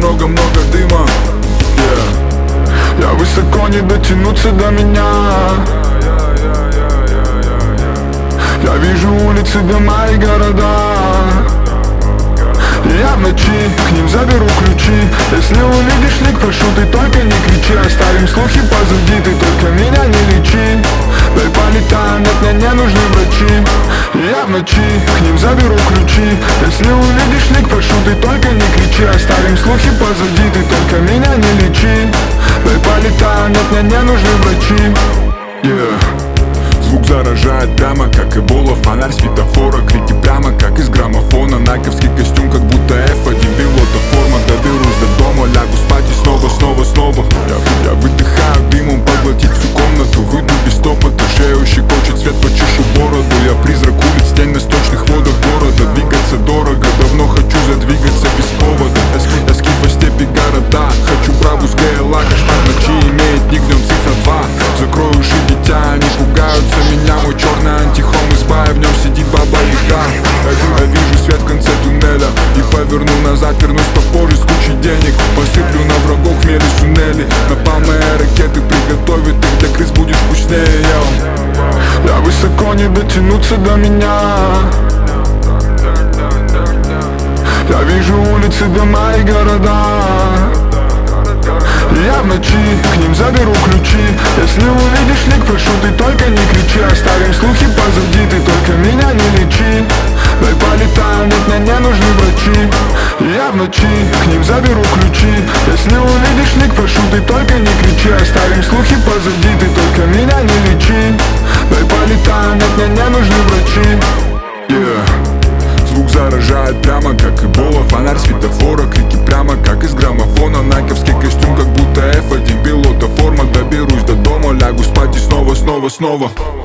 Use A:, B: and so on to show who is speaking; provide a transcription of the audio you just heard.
A: много-много дыма. Я высоко, не дотянуться до меня. Я вижу улицы, дома и города. Я в ночи к ним заберу ключи. Если увидишь лик, прошу, ты только не кричи. Оставим слухи позади, ты только меня не лечи. Дай полетаем, нет, мне не нужны врачи. Я в ночи к ним заберу ключи. Если увидишь лик, прошу, ты только не кричи. Оставим слухи позади, ты только меня не лечи. Дай полетаем, нет, мне не нужны врачи. Звук заражает прямо как эбола. Фонарь светофора, крики прямо как из граммофона. Найковский костюм, как будто F1 пилота форма. Доберусь до дома, лягу спать и снова. Я выдыхаю дымом, поглотить всю комнату. Выйду без топота, шею щекочет свет, почешу бороду. Я призрак улиц, тень на сточных водах города. Двигаться дорого, давно хочу задвигаться без повода. Тоски по степи города, хочу праву с ГЛА. Кошмар ночи имеет ник, в нем цифра 2. Закрой уши, дитя, они пугаются меня. Мой черный антихром изба, в нем сидит баба Яга. Я вижу свет в конце туннеля и поверну назад, вернусь попозже с кучей денег. Посыплю на врагов хмели сунели. Напалмые ракеты приготовят их, для крыс будет вкуснее. Я высоко, не дотянуться до меня. Я вижу улицы, дома и города. Я в ночи к ним заберу ключи. Если увидишь лик, прошу, ты только не кричи. Оставим слухи позади, ты только меня не лечи. Дай полетаем, нет, мне не нужны врачи. Я в ночи к ним заберу ключи. Если увидишь лик, прошу, ты только не кричи. Оставим слухи позади, ты только меня не лечи. Дай полетаем, нет, мне не нужны врачи. Звук заражает прямо как эбола. Фонарь светофора, крики прямо как из граммофона. Найковский костюм, как будто F1 пилота форма. Доберусь до дома, лягу спать и снова.